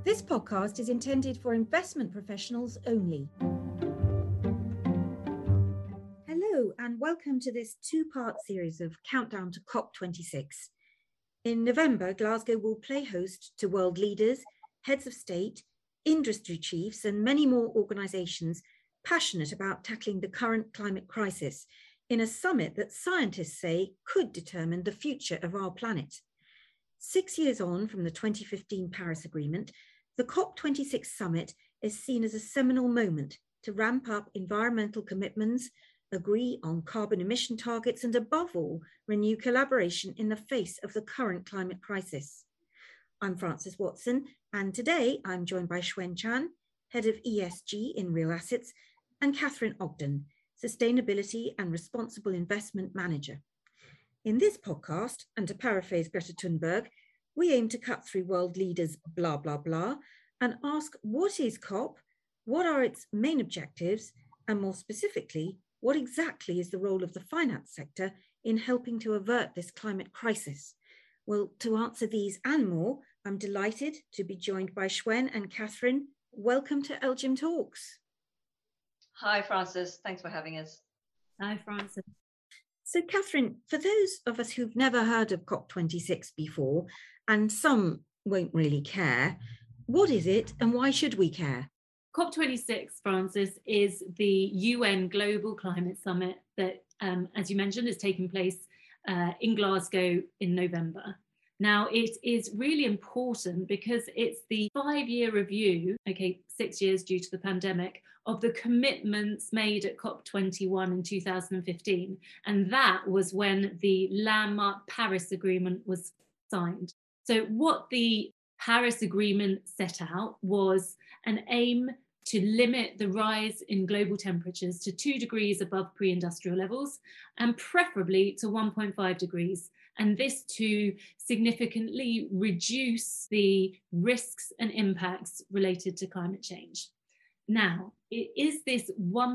This podcast is intended for investment professionals only. Hello, and welcome to this two-part series of Countdown to COP26. In November, Glasgow will play host to world leaders, heads of state, industry chiefs, and many more organisations passionate about tackling the current climate crisis in a summit that scientists say could determine the future of our planet. 6 years on from the 2015 Paris Agreement, the COP26 summit is seen as a seminal moment to ramp up environmental commitments, agree on carbon emission targets, and above all, renew collaboration in the face of the current climate crisis. I'm Frances Watson, and today I'm joined by Xuan Chan, Head of ESG in Real Assets, and Catherine Ogden, Sustainability and Responsible Investment Manager. In this podcast, and to paraphrase Greta Thunberg, we aim to cut through world leaders' blah, blah, blah, and ask what is COP, what are its main objectives, and more specifically, what exactly is the role of the finance sector in helping to avert this climate crisis? Well, to answer these and more, I'm delighted to be joined by Xuan and Catherine. Welcome to LGIM Talks. Hi, Frances. Thanks for having us. Hi, Frances. So, Catherine, for those of us who've never heard of COP26 before, and some won't really care, what is it and why should we care? COP26, Frances, is the UN Global Climate Summit that, as you mentioned, is taking place in Glasgow in November. Now, it is really important because it's the 5-year review, 6 years due to the pandemic, of the commitments made at COP21 in 2015. And that was when the landmark Paris Agreement was signed. So what the Paris Agreement set out was an aim to limit the rise in global temperatures to 2 degrees above pre-industrial levels, and preferably to 1.5 degrees. And this to significantly reduce the risks and impacts related to climate change. Now, it is this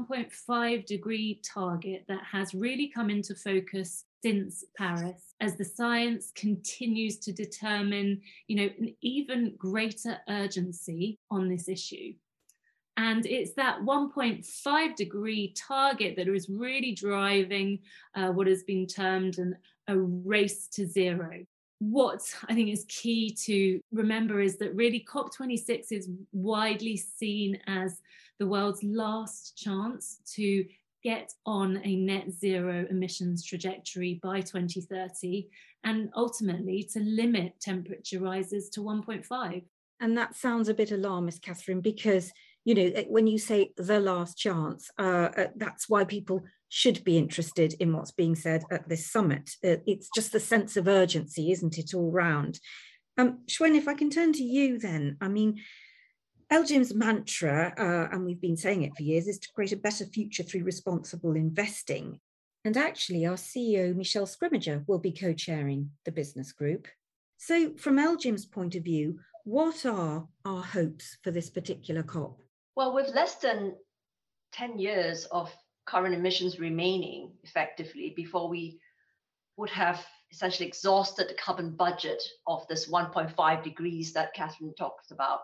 1.5 degree target that has really come into focus since Paris, as the science continues to determine, an even greater urgency on this issue. And it's that 1.5 degree target that is really driving what has been termed a race to zero. What I think is key to remember is that really COP26 is widely seen as the world's last chance to get on a net zero emissions trajectory by 2030 and ultimately to limit temperature rises to 1.5. And that sounds a bit alarmist, Catherine, because when you say the last chance, that's why people should be interested in what's being said at this summit. It's just the sense of urgency, isn't it, all round? Xuan, if I can turn to you then. I mean, LGIM's mantra, and we've been saying it for years, is to create a better future through responsible investing. And actually, our CEO, Michelle Scrimmager, will be co-chairing the business group. So from LGIM's point of view, what are our hopes for this particular COP? Well, with less than 10 years of current emissions remaining effectively before we would have essentially exhausted the carbon budget of this 1.5 degrees that Catherine talked about,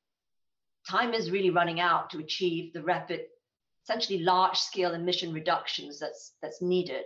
time is really running out to achieve the rapid, essentially large-scale emission reductions that's needed.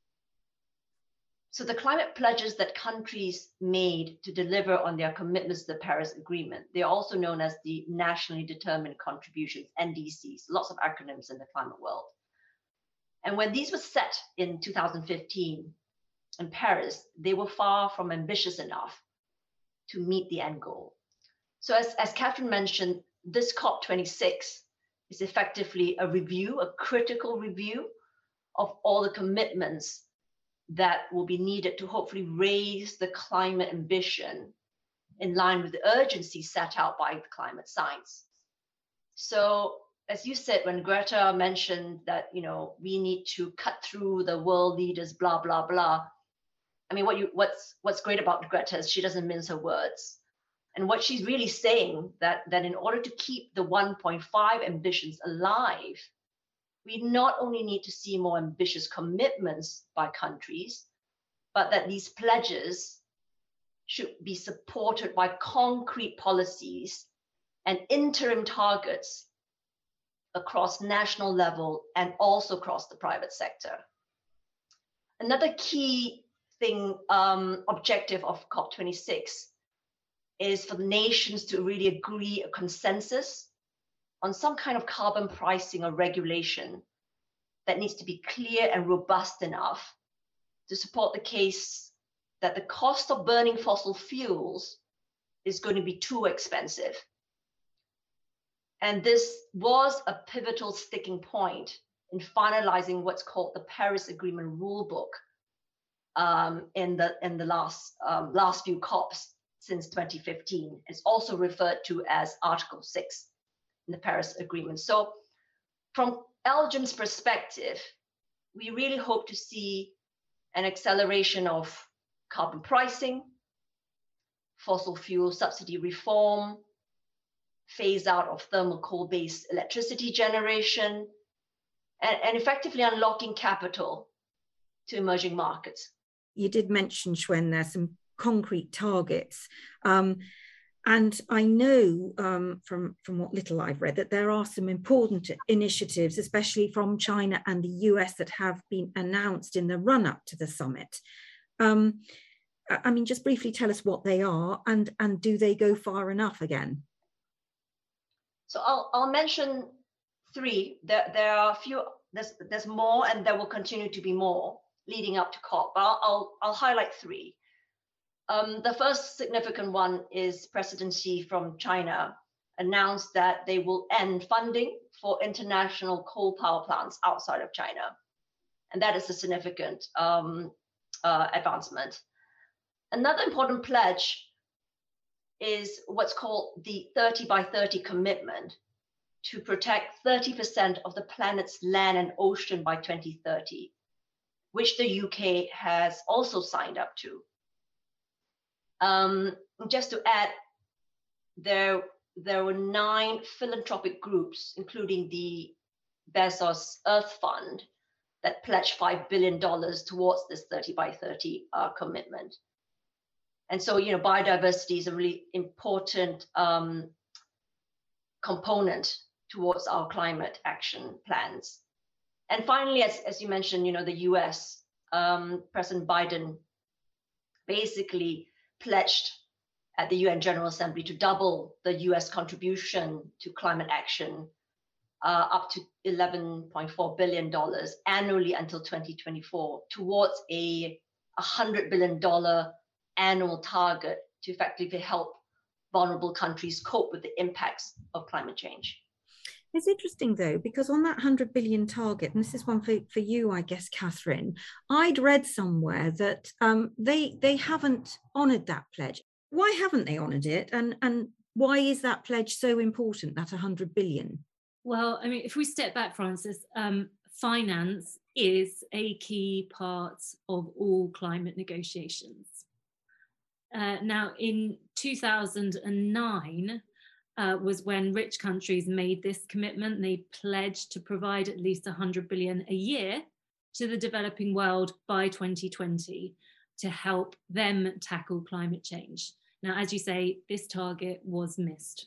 So the climate pledges that countries made to deliver on their commitments to the Paris Agreement, they're also known as the Nationally Determined Contributions, NDCs, lots of acronyms in the climate world. And when these were set in 2015 in Paris, they were far from ambitious enough to meet the end goal. So as Catherine mentioned, this COP26 is effectively a review, a critical review of all the commitments that will be needed to hopefully raise the climate ambition in line with the urgency set out by the climate science. So as you said, when Greta mentioned that, we need to cut through the world leaders, blah, blah, blah. I mean, what's great about Greta is she doesn't mince her words. And what she's really saying that in order to keep the 1.5 ambitions alive, we not only need to see more ambitious commitments by countries, but that these pledges should be supported by concrete policies and interim targets across national level and also across the private sector. Another key thing, objective of COP26 is for the nations to really agree a consensus on some kind of carbon pricing or regulation that needs to be clear and robust enough to support the case that the cost of burning fossil fuels is going to be too expensive. And this was a pivotal sticking point in finalizing what's called the Paris Agreement rulebook in the last few COPs since 2015. It's also referred to as Article 6 in the Paris Agreement. So from LGIM's perspective, we really hope to see an acceleration of carbon pricing, fossil fuel subsidy reform, phase out of thermal coal-based electricity generation, and effectively unlocking capital to emerging markets. You did mention, Xuan, there's some concrete targets. And I know from what little I've read that there are some important initiatives, especially from China and the US, that have been announced in the run-up to the summit. I mean, just briefly tell us what they are, and do they go far enough again? So I'll mention three. There are a few. There's more, and there will continue to be more leading up to COP. But I'll highlight three. The first significant one is President Xi from China announced that they will end funding for international coal power plants outside of China. And that is a significant advancement. Another important pledge is what's called the 30 by 30 commitment to protect 30% of the planet's land and ocean by 2030, which the UK has also signed up to. Just to add, there were 9 philanthropic groups, including the Bezos Earth Fund, that pledged $5 billion towards this 30 by 30 commitment. And so, biodiversity is a really important component towards our climate action plans. And finally, as you mentioned, the US, President Biden basically pledged at the UN General Assembly to double the US contribution to climate action up to $11.4 billion annually until 2024 towards a $100 billion annual target to effectively help vulnerable countries cope with the impacts of climate change. It's interesting, though, because on that 100 billion target, and this is one for you, I guess, Catherine, I'd read somewhere that they haven't honoured that pledge. Why haven't they honoured it? And why is that pledge so important, that 100 billion? Well, I mean, if we step back, Frances, finance is a key part of all climate negotiations. Now, in 2009, was when rich countries made this commitment. They pledged to provide at least 100 billion a year to the developing world by 2020 to help them tackle climate change. Now, as you say, this target was missed.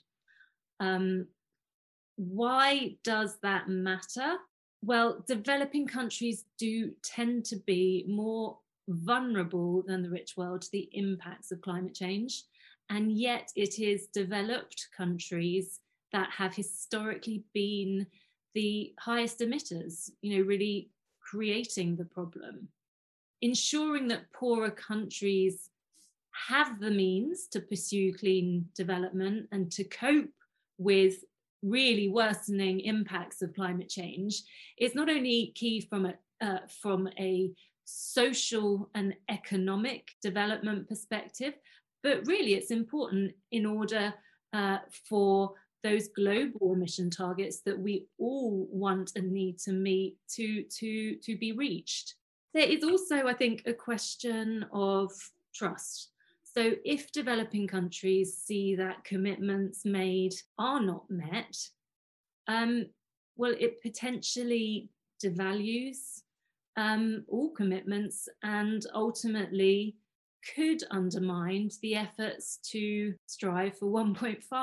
Why does that matter? Well, developing countries do tend to be more vulnerable than the rich world to the impacts of climate change. And yet it is developed countries that have historically been the highest emitters, really creating the problem. Ensuring that poorer countries have the means to pursue clean development and to cope with really worsening impacts of climate change is not only key from a social and economic development perspective, but really it's important in order for those global emission targets that we all want and need to meet to be reached. There is also, I think, a question of trust. So if developing countries see that commitments made are not met, well, it potentially devalues all commitments and ultimately could undermine the efforts to strive for 1.5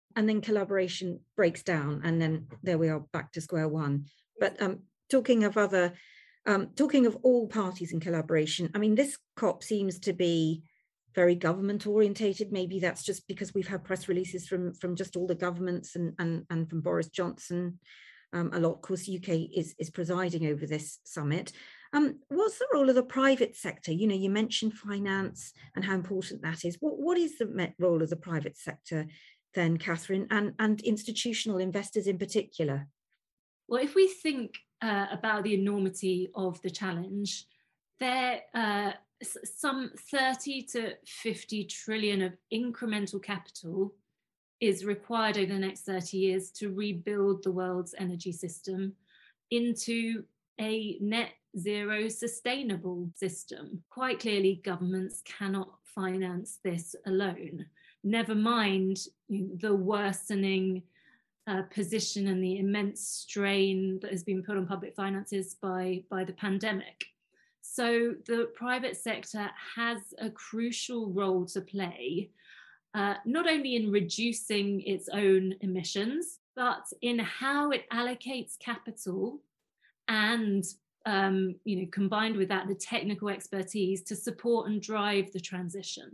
and then collaboration breaks down, and then there we are back to square one. But talking of all parties in collaboration, I mean, this COP seems to be very government orientated. Maybe that's just because we've had press releases from just all the governments and from Boris Johnson a lot. Of course, UK is presiding over this summit. What's the role of the private sector? You know, you mentioned finance and how important that is. What is the role of the private sector then, Catherine, and institutional investors in particular? Well, if we think about the enormity of the challenge, there some 30 to 50 trillion of incremental capital is required over the next 30 years to rebuild the world's energy system into a net zero sustainable system. Quite clearly, governments cannot finance this alone. Never mind the worsening position and the immense strain that has been put on public finances by the pandemic. So the private sector has a crucial role to play, not only in reducing its own emissions, but in how it allocates capital and combined with that, the technical expertise to support and drive the transition.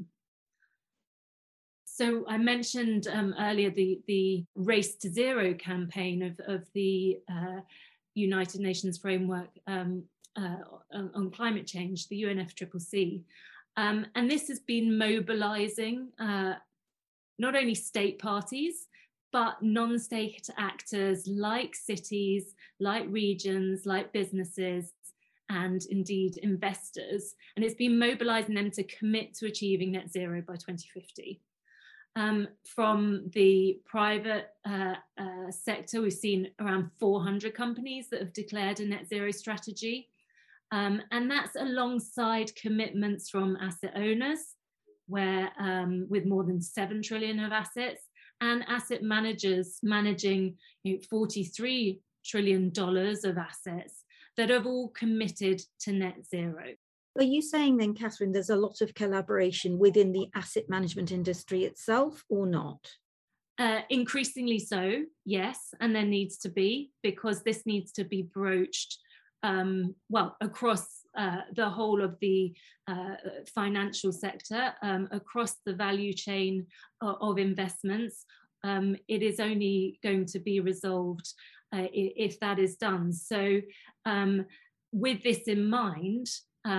So I mentioned earlier the Race to Zero campaign of the United Nations Framework on Climate Change, the UNFCCC. And this has been mobilizing not only state parties, but non-state actors like cities, like regions, like businesses, and indeed investors. And it's been mobilizing them to commit to achieving net zero by 2050. From the private sector, we've seen around 400 companies that have declared a net zero strategy. And that's alongside commitments from asset owners, where with more than 7 trillion of assets, and asset managers managing $43 trillion of assets that have all committed to net zero. Are you saying then, Catherine, there's a lot of collaboration within the asset management industry itself or not? Increasingly so, yes, and there needs to be, because this needs to be broached across the whole of the financial sector, across the value chain of investments. It is only going to be resolved if that is done. So with this in mind,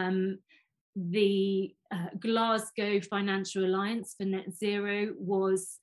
the Glasgow Financial Alliance for Net Zero was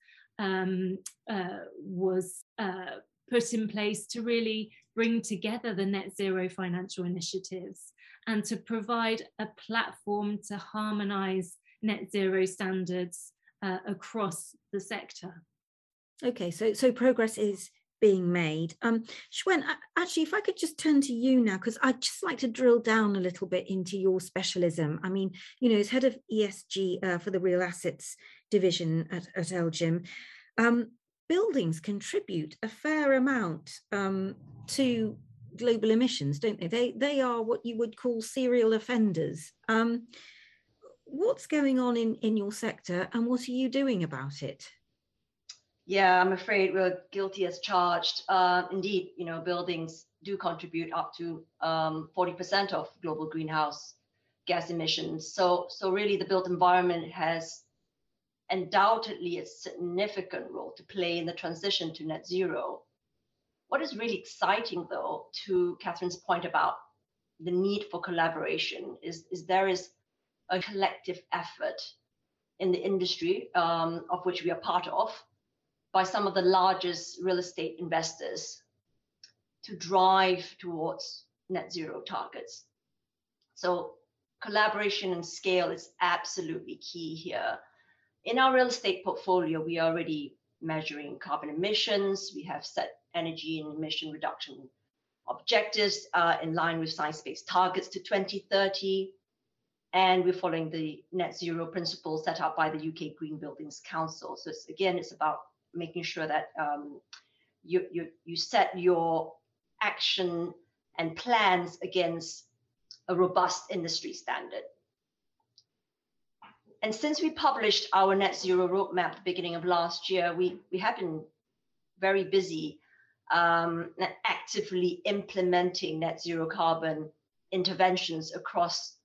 put in place to really bring together the net zero financial initiatives and to provide a platform to harmonise net zero standards across the sector. Okay, so progress is being made. Shwen, actually, if I could just turn to you now, because I'd just like to drill down a little bit into your specialism. I mean, as head of ESG for the Real Assets division at LGIM, buildings contribute a fair amount to global emissions, don't they? They are what you would call serial offenders. What's going on in your sector, and what are you doing about it? Yeah, I'm afraid we're guilty as charged. Indeed, buildings do contribute up to 40% of global greenhouse gas emissions. So really the built environment has undoubtedly a significant role to play in the transition to net zero. What is really exciting, though, to Catherine's point about the need for collaboration is there is a collective effort in the industry, of which we are part of, by some of the largest real estate investors to drive towards net zero targets. So collaboration and scale is absolutely key here. In our real estate portfolio, we are already measuring carbon emissions. We have set energy and emission reduction objectives in line with science-based targets to 2030. And we're following the net zero principles set out by the UK Green Buildings Council. So it's about making sure that you set your action and plans against a robust industry standard. And since we published our net zero roadmap at the beginning of last year, we have been very busy actively implementing net zero carbon interventions across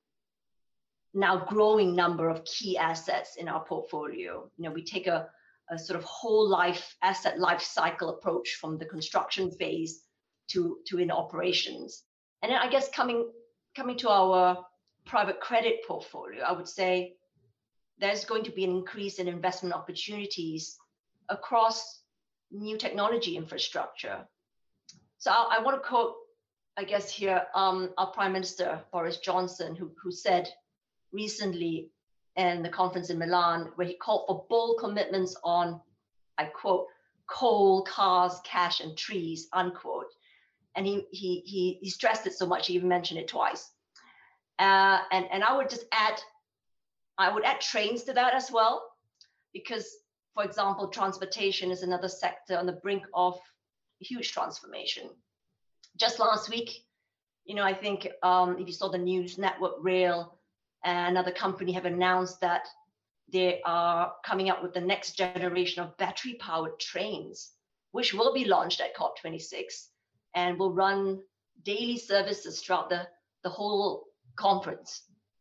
now growing number of key assets in our portfolio. We take a sort of whole life asset life cycle approach from the construction phase to in operations. And then I guess coming to our private credit portfolio, I would say there's going to be an increase in investment opportunities across new technology infrastructure. So I want to quote, I guess here, our Prime Minister, Boris Johnson, who said recently in the conference in Milan, where he called for bold commitments on, I quote, coal, cars, cash, and trees, unquote. And he stressed it so much, he even mentioned it twice. And I would just add, trains to that as well, because, for example, transportation is another sector on the brink of huge transformation. Just last week, I think if you saw the news, Network Rail and another company have announced that they are coming up with the next generation of battery-powered trains, which will be launched at COP26 and will run daily services throughout the whole conference.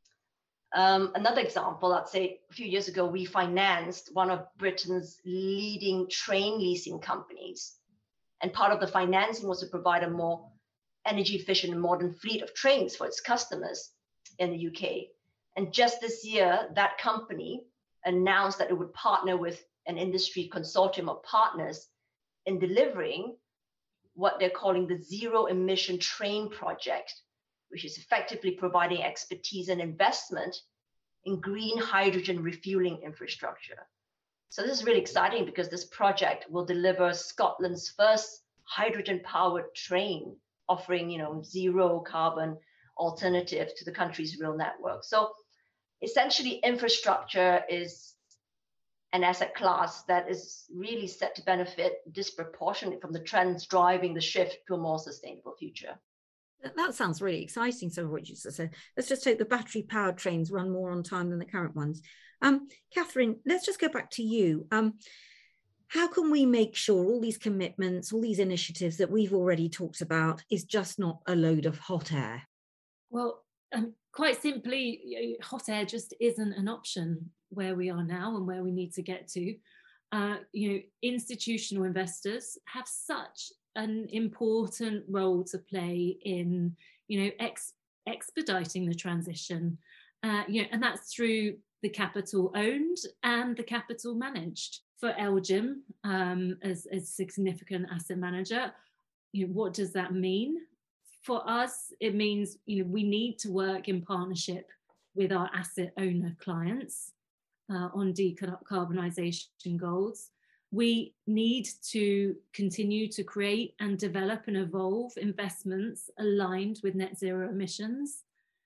Another example, I'd say a few years ago, we financed one of Britain's leading train leasing companies. And part of the financing was to provide a more energy efficient and modern fleet of trains for its customers in the UK. And just this year, that company announced that it would partner with an industry consortium of partners in delivering what they're calling the Zero Emission Train Project, which is effectively providing expertise and investment in green hydrogen refueling infrastructure. So this is really exciting because this project will deliver Scotland's first hydrogen-powered train, offering, zero carbon alternative to the country's rail network. So essentially, infrastructure is an asset class that is really set to benefit disproportionately from the trends driving the shift to a more sustainable future. That sounds really exciting, some of what you just said. Let's just hope the battery-powered trains run more on time than the current ones. Catherine, let's just go back to you. How can we make sure all these commitments, all these initiatives that we've already talked about is just not a load of hot air? Well, quite simply, hot air just isn't an option where we are now and where we need to get to. Institutional investors have such an important role to play in, expediting the transition, and that's through the capital owned and the capital managed. For LGIM, as a significant asset manager, what does that mean? For us, it means, we need to work in partnership with our asset owner clients on decarbonisation goals. We need to continue to create and develop and evolve investments aligned with net zero emissions.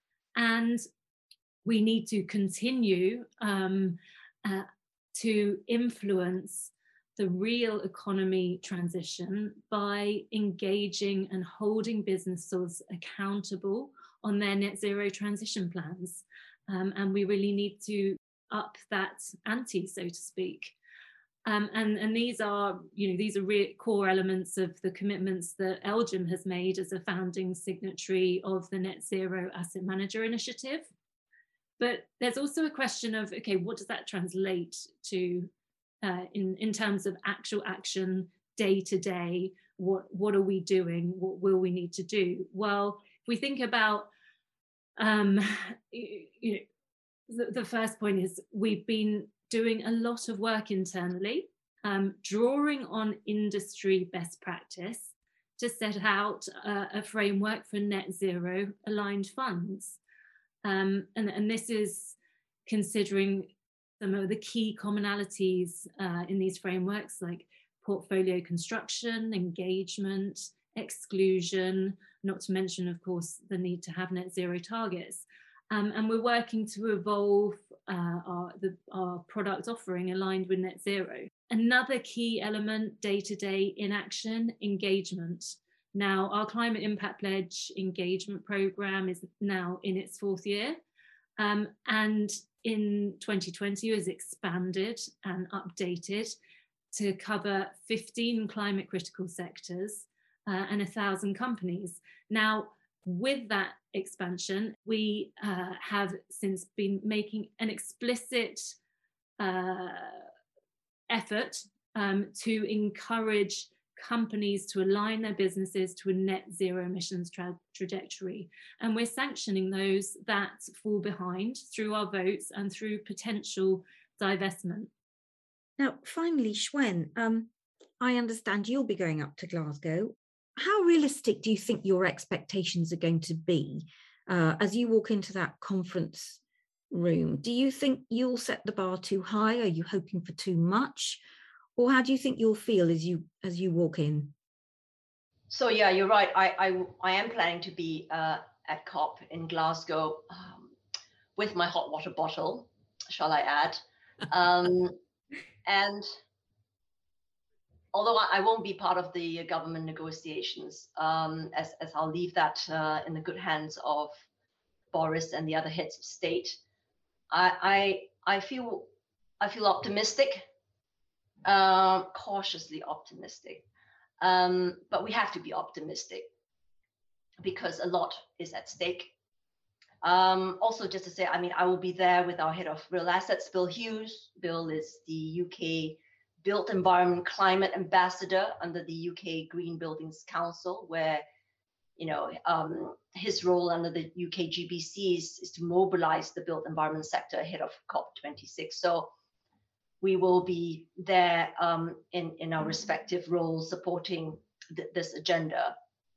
And we need to continue to influence the real economy transition by engaging and holding businesses accountable on their net zero transition plans. And we really need to up that ante, so to speak. And these are core elements of the commitments that LGIM has made as a founding signatory of the Net Zero Asset Manager Initiative. But there's also a question of, okay, what does that translate to in terms of actual action day to day? What are we doing? What will we need to do? Well, if we think about, the first point is we've been doing a lot of work internally, drawing on industry best practice to set out a framework for net zero aligned funds. And this is considering some of the key commonalities in these frameworks, like portfolio construction, engagement, exclusion, not to mention, of course, the need to have net zero targets. And we're working to evolve our product offering aligned with net zero. Another key element, day-to-day in action, engagement. Now, our Climate Impact Pledge engagement programme is now in its 4th year. And in 2020 was expanded and updated to cover 15 climate critical sectors and 1,000 companies. Now, with that expansion, we have since been making an explicit effort to encourage companies to align their businesses to a net zero emissions trajectory. And we're sanctioning those that fall behind through our votes and through potential divestment. Now, finally, Shwen, I understand you'll be going up to Glasgow. How realistic do you think your expectations are going to be as you walk into that conference room? Do you think you'll set the bar too high? Are you hoping for too much? Or how do you think you'll feel as you walk in? So yeah, you're right. I am planning to be at COP in Glasgow with my hot water bottle, shall I add? And although I won't be part of the government negotiations, as I'll leave that in the good hands of Boris and the other heads of state, I feel optimistic, cautiously optimistic. But we have to be optimistic because a lot is at stake. Also, just to say, I will be there with our head of real assets, Bill Hughes. Bill is the UK Built Environment Climate Ambassador under the UK Green Buildings Council, where his role under the UK GBC is to mobilize the built environment sector ahead of COP26. So we will be there in our respective roles supporting this agenda.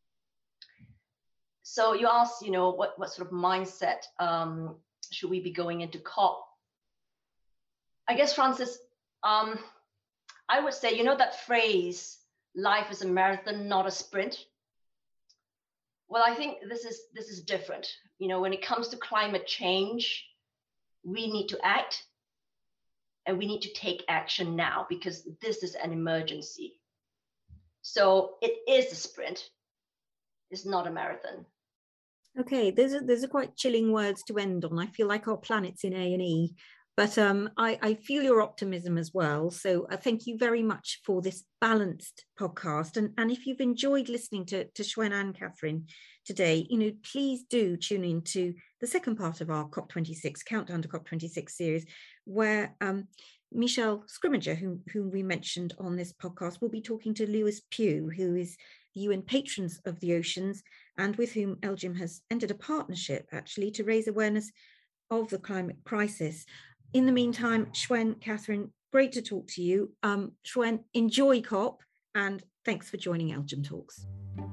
So you asked, what sort of mindset should we be going into COP? I guess, Francis, I would say, that phrase, life is a marathon, not a sprint. Well, I think this is different. When it comes to climate change, we need to act and we need to take action now because this is an emergency. So it is a sprint. It's not a marathon. Okay, those are quite chilling words to end on. I feel like our planet's in A&E, but I feel your optimism as well. So thank you very much for this balanced podcast. And if you've enjoyed listening to Shwen and Catherine today, please do tune in to the second part of our COP26 Countdown to COP26 series, where Michelle Scrimmager, whom we mentioned on this podcast, will be talking to Lewis Pugh, who is the UN Patrons of the Oceans, and with whom Elgin has entered a partnership, actually, to raise awareness of the climate crisis. In the meantime, Shwen, Catherine, great to talk to you. Shwen, enjoy COP, and thanks for joining Elgin Talks.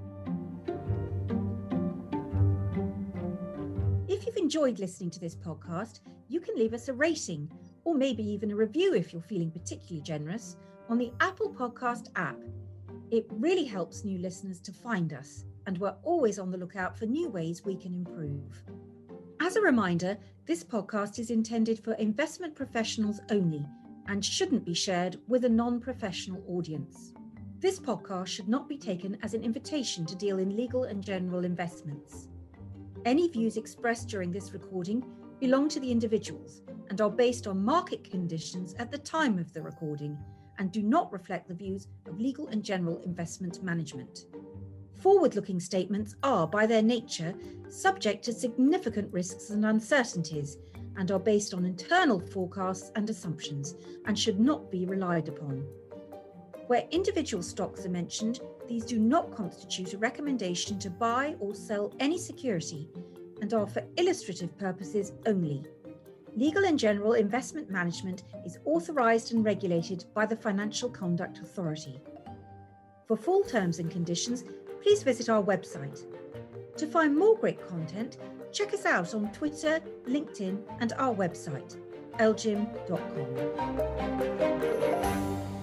If you've enjoyed listening to this podcast, you can leave us a rating, or maybe even a review if you're feeling particularly generous, on the Apple Podcast app. It really helps new listeners to find us, and we're always on the lookout for new ways we can improve. As a reminder, this podcast is intended for investment professionals only and shouldn't be shared with a non-professional audience. This podcast should not be taken as an invitation to deal in legal and general investments. Any views expressed during this recording belong to the individuals and are based on market conditions at the time of the recording and do not reflect the views of legal and general investment management. Forward-looking statements are, by their nature, subject to significant risks and uncertainties and are based on internal forecasts and assumptions and should not be relied upon. Where individual stocks are mentioned, these do not constitute a recommendation to buy or sell any security and are for illustrative purposes only. Legal and general investment management is authorised and regulated by the Financial Conduct Authority. For full terms and conditions, please visit our website. To find more great content, check us out on Twitter, LinkedIn, and our website, elgin.com.